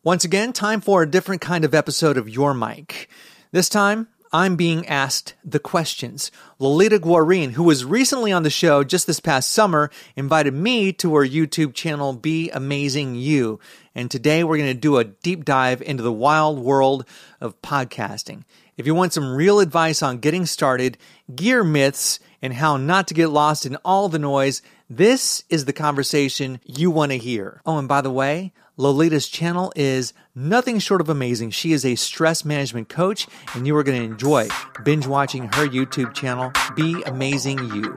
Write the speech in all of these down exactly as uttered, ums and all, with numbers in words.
Once again, time for a different kind of episode of Your Mic. This time, I'm being asked the questions. Lolita Guarin, who was recently on the show just this past summer, invited me to her YouTube channel, Be Amazing You. And today we're going to do a deep dive into the wild world of podcasting. If you want some real advice on getting started, gear myths, and how not to get lost in all the noise, this is the conversation you want to hear. Oh, and by the way, Lolita's channel is nothing short of amazing. She is a stress management coach, and you are going to enjoy binge watching her YouTube channel, Be Amazing You.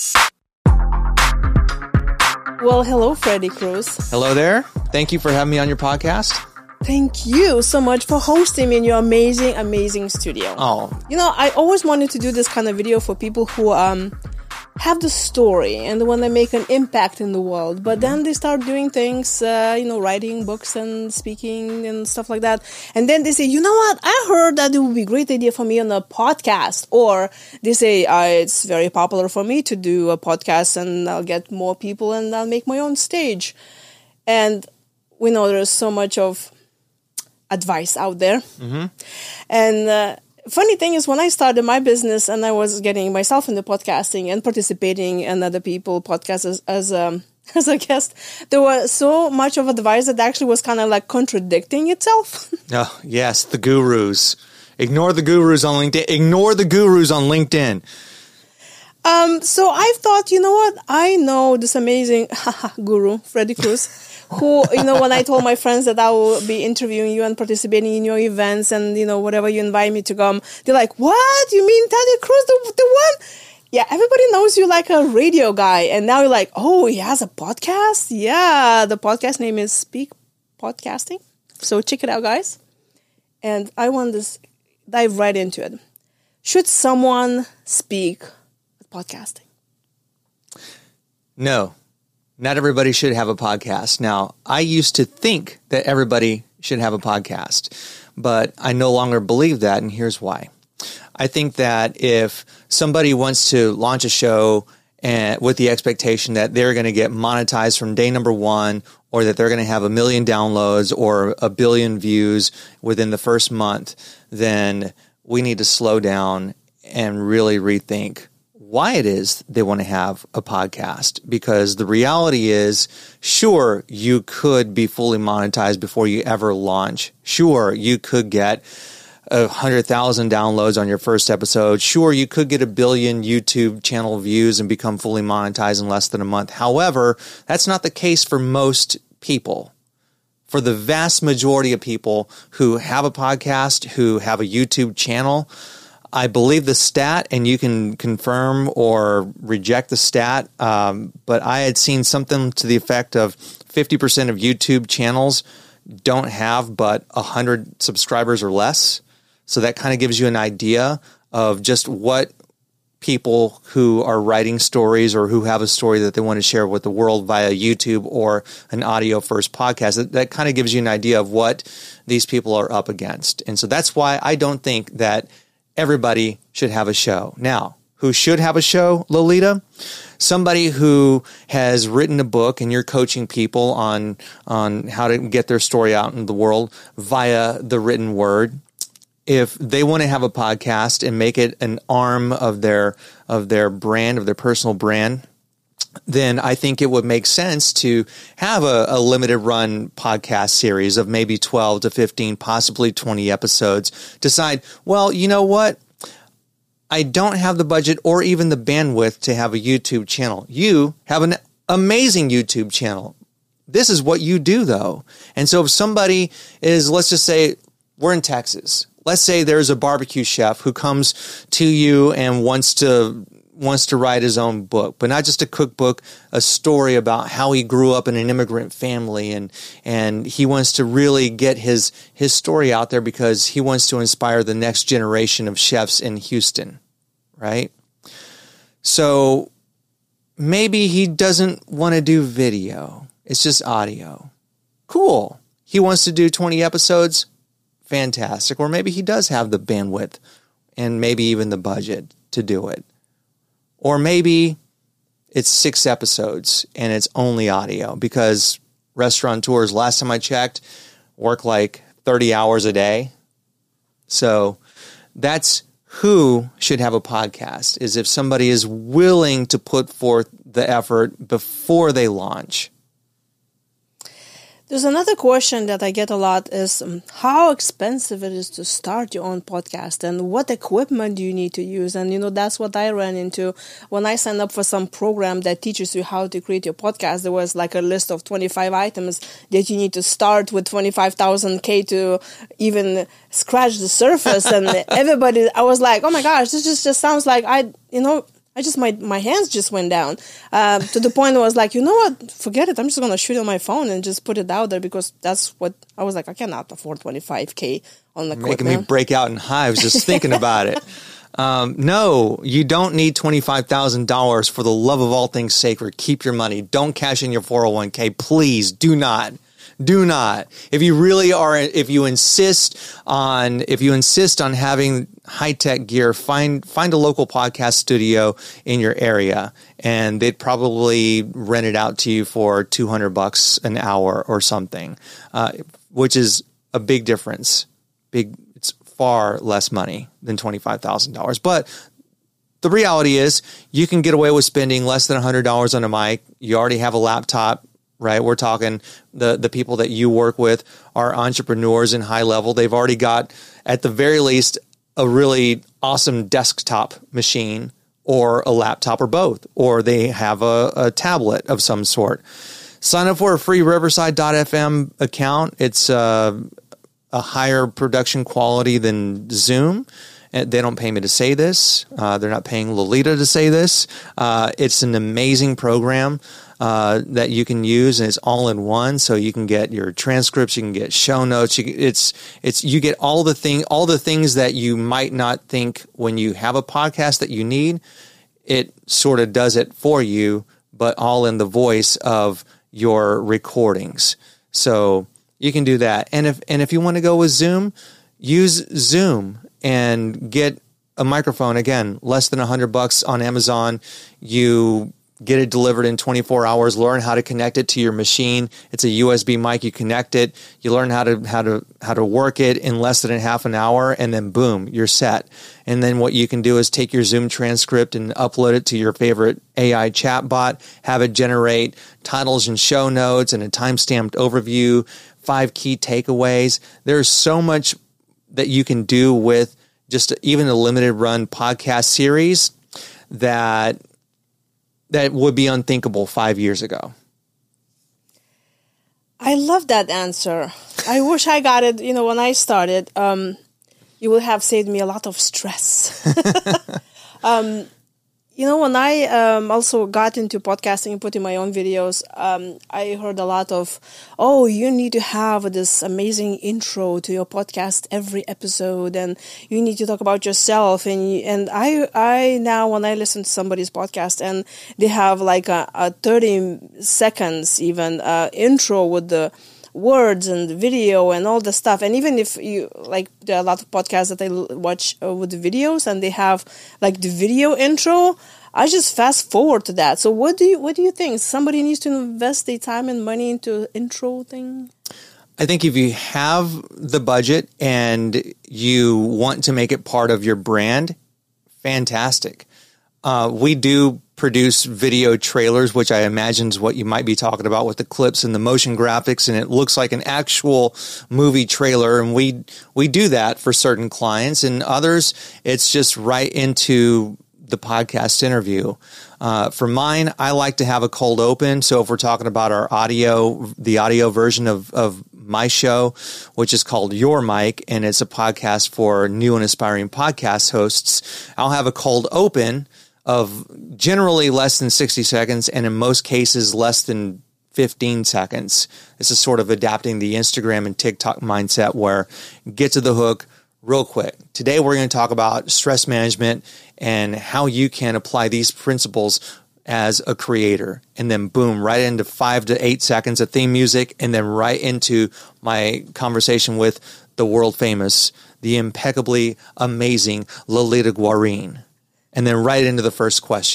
Well, hello, Freddie Cruz. Hello there. Thank you for having me on your podcast. Thank you so much for hosting me in your amazing, amazing studio. Oh. You know, I always wanted to do this kind of video for people who um have the story and want to make an impact in the world, but then they start doing things, uh, you know, writing books and speaking and stuff like that. And then they say, you know what? I heard that it would be a great idea for me on a podcast. Or they say, uh, it's very popular for me to do a podcast and I'll get more people and I'll make my own stage. And we know there's so much of advice out there. Mm-hmm. And, uh, funny thing is, when I started my business and I was getting myself into podcasting and participating in other people podcasts as, as, um, as a guest, there was so much of advice that actually was kind of like contradicting itself. Oh, yes, the gurus. Ignore the gurus on LinkedIn. Ignore the gurus on LinkedIn. Um, so I thought, you know what? I know this amazing guru, Freddie Cruz, who, you know, when I told my friends that I will be interviewing you and participating in your events and, you know, whatever you invite me to come, they're like, what? You mean Teddy Cruz, the, the one? Yeah, everybody knows you like a radio guy. And now you're like, oh, he has a podcast? Yeah, the podcast name is Speak Podcasting. So check it out, guys. And I want to dive right into it. Should someone speak with podcasting? No. Not everybody should have a podcast. Now, I used to think that everybody should have a podcast, but I no longer believe that, and here's why. I think that if somebody wants to launch a show and with the expectation that they're going to get monetized from day number one, or that they're going to have a million downloads or a billion views within the first month, then we need to slow down and really rethink why it is they want to have a podcast. Because the reality is, sure, you could be fully monetized before you ever launch. Sure, you could get a hundred thousand downloads on your first episode. Sure, you could get a billion YouTube channel views and become fully monetized in less than a month. However, that's not the case for most people. For the vast majority of people who have a podcast, who have a YouTube channel, I believe the stat, and you can confirm or reject the stat, um, but I had seen something to the effect of fifty percent of YouTube channels don't have but one hundred subscribers or less. So that kind of gives you an idea of just what people who are writing stories or who have a story that they want to share with the world via YouTube or an audio-first podcast, that, that kind of gives you an idea of what these people are up against. And so that's why I don't think that everybody should have a show. Now, who should have a show, Lolita? Somebody who has written a book and you're coaching people on, on how to get their story out in the world via the written word. If they want to have a podcast and make it an arm of their of their brand, of their personal brand, then I think it would make sense to have a, a limited run podcast series of maybe twelve to fifteen, possibly twenty episodes. Decide, well, you know what? I don't have the budget or even the bandwidth to have a YouTube channel. You have an amazing YouTube channel. This is what you do, though. And so if somebody is, let's just say we're in Texas. Let's say there's a barbecue chef who comes to you and wants to wants to write his own book, but not just a cookbook, a story about how he grew up in an immigrant family, and and he wants to really get his his story out there because he wants to inspire the next generation of chefs in Houston, right? So maybe he doesn't want to do video. It's just audio. Cool. He wants to do twenty episodes. Fantastic. Or maybe he does have the bandwidth and maybe even the budget to do it. Or maybe it's six episodes and it's only audio, because restaurateurs, last time I checked, work like thirty hours a day. So that's who should have a podcast, is if somebody is willing to put forth the effort before they launch. There's another question that I get a lot is um, how expensive it is to start your own podcast and what equipment do you need to use? And, you know, that's what I ran into when I signed up for some program that teaches you how to create your podcast. There was like a list of twenty-five items that you need to start with twenty-five thousand K to even scratch the surface. And everybody, I was like, oh my gosh, this just, just sounds like I, you know, I just, my, my hands just went down uh, to the point where I was like, you know what, forget it. I'm just going to shoot on my phone and just put it out there because that's what, I was like, I cannot afford twenty-five K on the equipment. Making me break out in hives just thinking about it. Um, no, you don't need twenty-five thousand dollars. For the love of all things sacred. Keep your money. Don't cash in your four oh one K. Please do not. Do not. If you really are, if you insist on, if you insist on having high-tech gear, find find a local podcast studio in your area, and they'd probably rent it out to you for two hundred bucks an hour or something, uh, which is a big difference. Big, it's far less money than twenty-five thousand dollars. But the reality is, you can get away with spending less than one hundred dollars on a mic. You already have a laptop. Right. We're talking the, the people that you work with are entrepreneurs in high level. They've already got, at the very least, a really awesome desktop machine or a laptop or both, or they have a, a tablet of some sort. Sign up for a free Riverside dot f m account. It's uh, a higher production quality than Zoom. And they don't pay me to say this. Uh, they're not paying Lolita to say this. Uh, it's an amazing program. Uh, that you can use, and it's all in one. So you can get your transcripts, you can get show notes. You, it's it's you get all the thing, all the things that you might not think when you have a podcast that you need. It sort of does it for you, but all in the voice of your recordings. So you can do that. And if and if you want to go with Zoom, use Zoom and get a microphone. Again, less than a hundred bucks on Amazon. You get it delivered in twenty-four hours, learn how to connect it to your machine. It's a U S B mic. You connect it. You learn how to, how to, how to work it in less than a half an hour, and then boom, you're set. And then what you can do is take your Zoom transcript and upload it to your favorite A I chatbot, have it generate titles and show notes and a time-stamped overview, five key takeaways. There's so much that you can do with just even a limited run podcast series that that would be unthinkable five years ago. I love that answer. I wish I got it, you know, when I started. Um, you would have saved me a lot of stress. um, you know, when I um, also got into podcasting and putting my own videos, um, I heard a lot of, oh, you need to have this amazing intro to your podcast every episode, and you need to talk about yourself. And you, and I I now, when I listen to somebody's podcast and they have like a, a thirty seconds even uh, intro with the words and the video and all the stuff, and even if you like, there are a lot of podcasts that I watch uh, with the videos and they have like the video intro, I just fast forward to that. So what do you what do you think? Somebody needs to invest their time and money into intro thing? I think if you have the budget and you want to make it part of your brand, fantastic. Uh, we do produce video trailers, which I imagine is what you might be talking about with the clips and the motion graphics, and it looks like an actual movie trailer. And we we do that for certain clients, and others, it's just right into the podcast interview. Uh, for mine, I like to have a cold open. So if we're talking about our audio, the audio version of, of my show, which is called Your Mic, and it's a podcast for new and aspiring podcast hosts, I'll have a cold open of generally less than sixty seconds, and in most cases less than fifteen seconds. This is sort of adapting the Instagram and TikTok mindset where get to the hook real quick. Today we're going to talk about stress management and how you can apply these principles as a creator. And then boom, right into five to eight seconds of theme music, and then right into my conversation with the world famous, the impeccably amazing Lolita Guarin. And then right into the first question.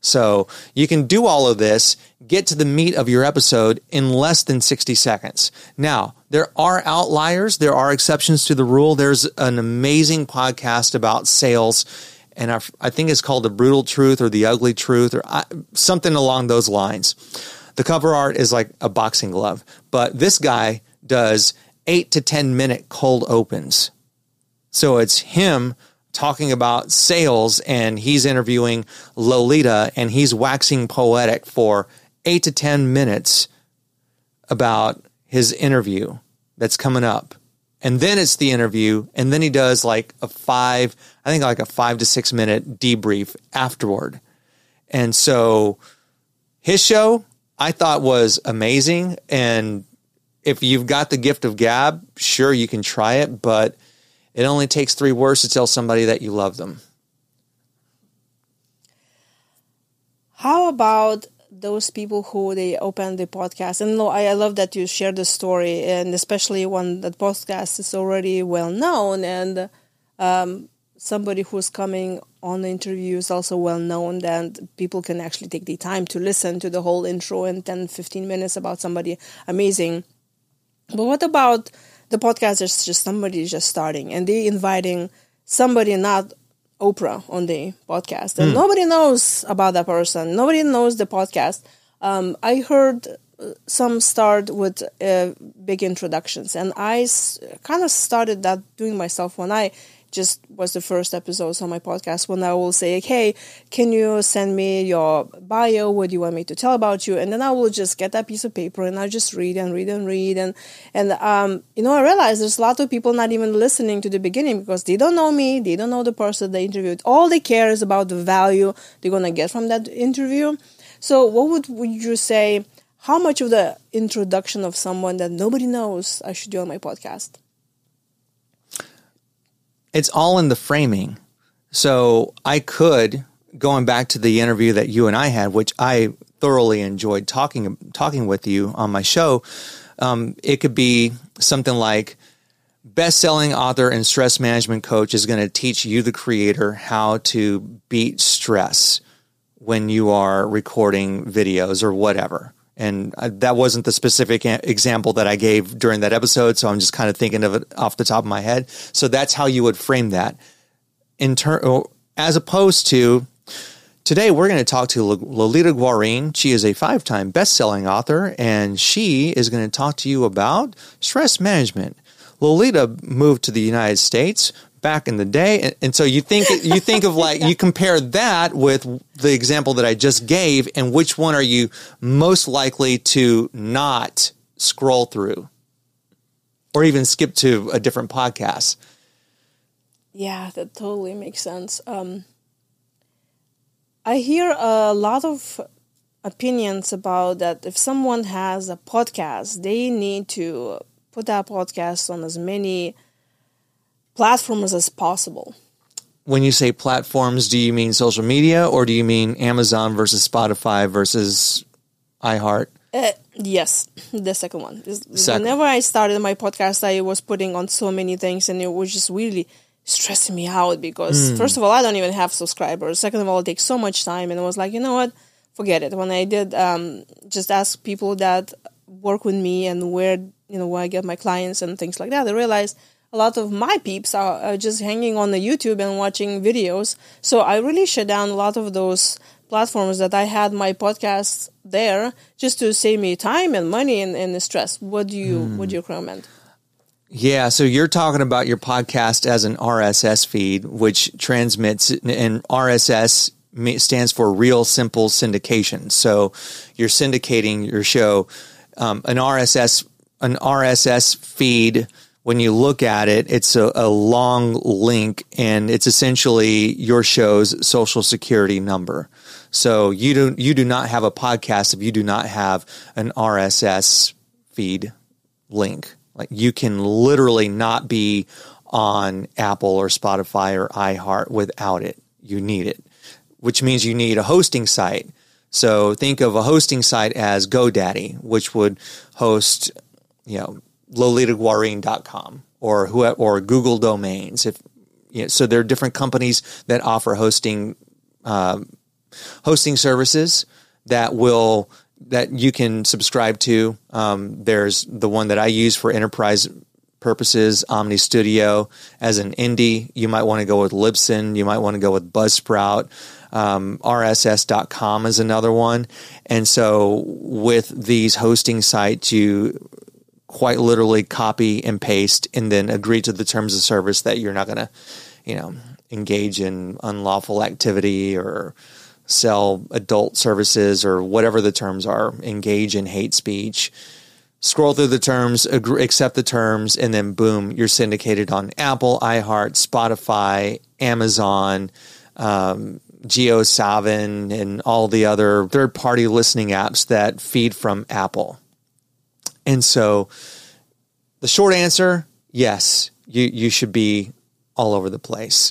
So you can do all of this, get to the meat of your episode in less than sixty seconds. Now, there are outliers. There are exceptions to the rule. There's an amazing podcast about sales, and I, I think it's called The Brutal Truth or The Ugly Truth or I, something along those lines. The cover art is like a boxing glove, but this guy does eight to ten minute cold opens. So it's him talking about sales, and he's interviewing Lolita, and he's waxing poetic for eight to ten minutes about his interview that's coming up. And then it's the interview, and then he does like a five, I think like a five to six minute debrief afterward. And so his show I thought was amazing. And if you've got the gift of gab, sure, you can try it, but it only takes three words to tell somebody that you love them. How about those people who they open the podcast? And no, I, I love that you share the story, and especially when that podcast is already well known, and um, somebody who's coming on the interview is also well known, and people can actually take the time to listen to the whole intro in ten, fifteen minutes about somebody amazing. But what about the podcast is just somebody just starting, and they inviting somebody not Oprah on the podcast, and mm. nobody knows about that person. Nobody knows the podcast. Um, I heard some start with uh, big introductions, and I s- kind of started that doing myself when I just was the first episodes on my podcast, when I will say, hey, can you send me your bio? What do you want me to tell about you? And then I will just get that piece of paper and I just read and read and read. And, and um, you know, I realize there's a lot of people not even listening to the beginning because they don't know me. They don't know the person they interviewed. All they care is about the value they're going to get from that interview. So what would, would you say, how much of the introduction of someone that nobody knows I should do on my podcast? It's all in the framing. So I could, going back to the interview that you and I had, which I thoroughly enjoyed talking talking with you on my show, um, it could be something like, best-selling author and stress management coach is going to teach you, the creator, how to beat stress when you are recording videos or whatever. And that wasn't the specific example that I gave during that episode, so I'm just kind of thinking of it off the top of my head. So that's how you would frame that. In ter- as opposed to, today we're going to talk to Lolita Guarin. She is a five-time best-selling author, and she is going to talk to you about stress management. Lolita moved to the United States back in the day, and, and so you think you think of like you compare that with the example that I just gave, and which one are you most likely to not scroll through, or even skip to a different podcast? Yeah, that totally makes sense. Um, I hear a lot of opinions about that. If someone has a podcast, they need to put that podcast on as many platforms as possible. When you say platforms, do you mean social media, or do you mean Amazon versus Spotify versus iHeart? Uh, yes, the second one. Second. Whenever I started my podcast, I was putting on so many things, and it was just really stressing me out because, mm. first of all, I don't even have subscribers. Second of all, it takes so much time, and I was like, you know what? Forget it. When I did um, just ask people that work with me and where, you know, where I get my clients and things like that, I realized a lot of my peeps are, are just hanging on the YouTube and watching videos. So I really shut down a lot of those platforms that I had my podcasts there just to save me time and money and, and stress. What do you mm. what do you recommend? Yeah, so you're talking about your podcast as an R S S feed, which transmits, and R S S stands for Real Simple Syndication. So you're syndicating your show. Um, an R S S an R S S feed, when you look at it, it's a, a long link, and it's essentially your show's social security number. So you do you do not have a podcast if you do not have an R S S feed link. Like, you can literally not be on Apple or Spotify or iHeart without it. You need it, which means you need a hosting site. So think of a hosting site as GoDaddy, which would host, you know, lolita guarin dot com or who or Google Domains. If you know, so, there are different companies that offer hosting uh, hosting services that will that you can subscribe to. Um, there's the one that I use for enterprise purposes, Omni Studio. As an indie, you might want to go with Libsyn. You might want to go with Buzzsprout. Um, R S S dot com is another one. And so with these hosting sites, you quite literally copy and paste and then agree to the terms of service that you're not going to, you know, engage in unlawful activity or sell adult services or whatever the terms are, engage in hate speech. Scroll through the terms, agree, accept the terms, and then boom, you're syndicated on Apple, iHeart, Spotify, Amazon, um, JioSaavn, and all the other third-party listening apps that feed from Apple. And so the short answer, yes, you, you should be all over the place.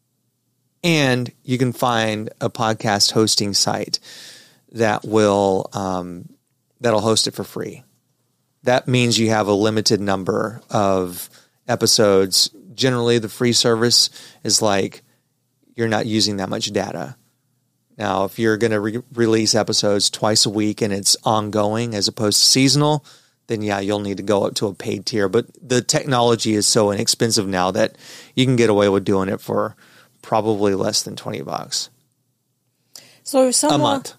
And you can find a podcast hosting site that will um, that'll host it for free. That means you have a limited number of episodes. Generally, the free service is like you're not using that much data. Now, if you're going to re- release episodes twice a week and it's ongoing as opposed to seasonal, then yeah, you'll need to go up to a paid tier. But the technology is so inexpensive now that you can get away with doing it for probably less than twenty bucks. So if someone, a month.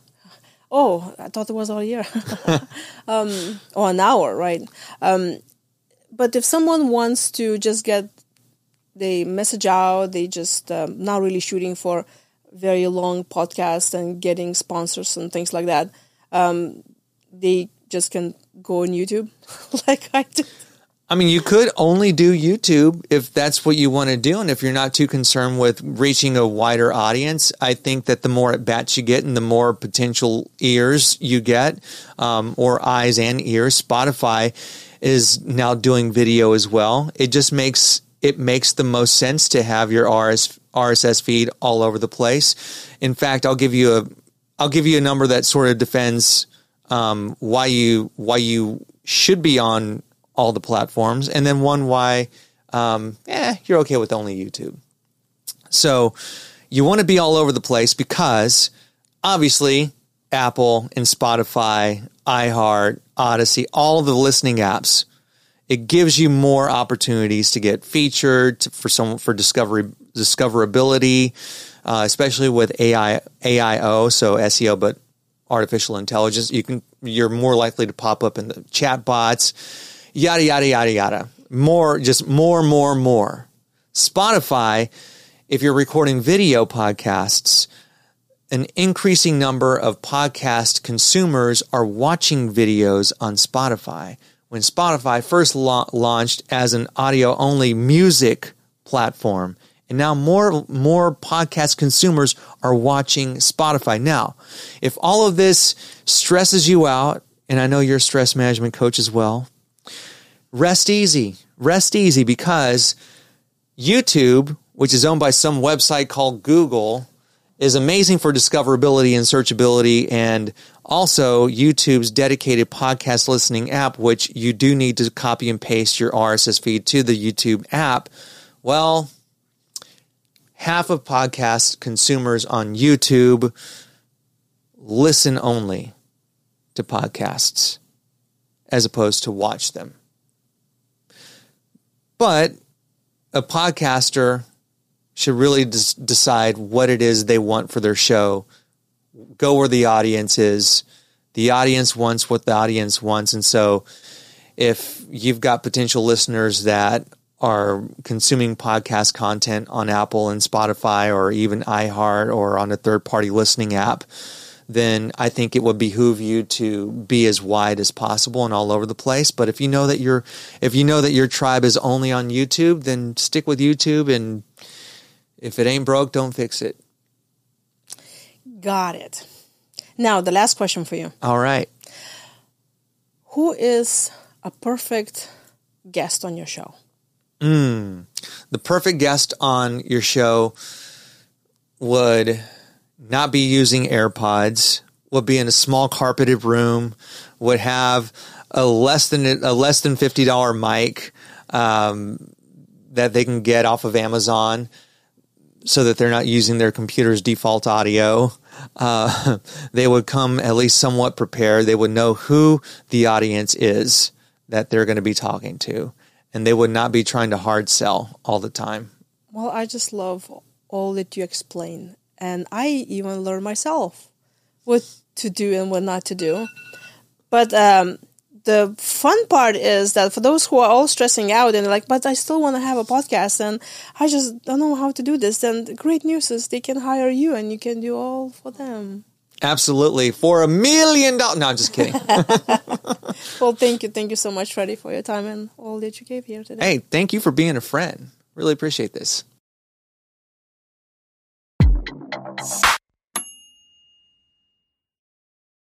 Oh, I thought it was all year. um, or an hour, right? Um, but if someone wants to just get the message out, they just um, not really shooting for very long podcasts and getting sponsors and things like that. Um, they just can go on YouTube like I did. I mean, you could only do YouTube if that's what you want to do. And if you're not too concerned with reaching a wider audience, I think that the more at bats you get and the more potential ears you get, um, or eyes and ears, Spotify is now doing video as well. It just makes it makes the most sense to have your R S, R S S feed all over the place. In fact, I'll give you a I'll give you a number that sort of defends um, why you why you should be on all the platforms, and then one why um, eh, you're okay with only YouTube. So you want to be all over the place because obviously Apple and Spotify, iHeart, Odyssey, all of the listening apps, it gives you more opportunities to get featured to, for some for discovery discoverability, uh, especially with A I A I O, so S E O, but artificial intelligence. You can you're more likely to pop up in the chat bots. Yada, yada, yada, yada. More, just more, more, more. Spotify, if you're recording video podcasts, an increasing number of podcast consumers are watching videos on Spotify. When Spotify first la- launched as an audio-only music platform, and now more, more podcast consumers are watching Spotify. Now, if all of this stresses you out, and I know you're a stress management coach as well, Rest easy. Rest easy because YouTube, which is owned by some website called Google, is amazing for discoverability and searchability, and also YouTube's dedicated podcast listening app, which you do need to copy and paste your R S S feed to the YouTube app. Well, half of podcast consumers on YouTube listen only to podcasts as opposed to watch them. But a podcaster should really des- decide what it is they want for their show. Go where the audience is. The audience wants what the audience wants. And so if you've got potential listeners that are consuming podcast content on Apple and Spotify or even iHeart or on a third-party listening app, then I think it would behoove you to be as wide as possible and all over the place. But if you know that your if you know that your tribe is only on YouTube, then stick with YouTube, and if it ain't broke, don't fix it. Got it. Now, the last question for you. All right. Who is a perfect guest on your show? Mm, the perfect guest on your show would not be using AirPods, would be in a small carpeted room, would have a less than a less than fifty dollars mic um, that they can get off of Amazon so that they're not using their computer's default audio. uh, they would come at least somewhat prepared. They would know who the audience is that they're going to be talking to, and they would not be trying to hard sell all the time. Well, I just love all that you explain, and I even learn myself what to do and what not to do. But um, the fun part is that for those who are all stressing out and like, but I still want to have a podcast and I just don't know how to do this, then the great news is they can hire you and you can do all for them. Absolutely. For a million dollars. No, I'm just kidding. Well, thank you. Thank you so much, Freddie, for your time and all that you gave here today. Hey, thank you for being a friend. Really appreciate this.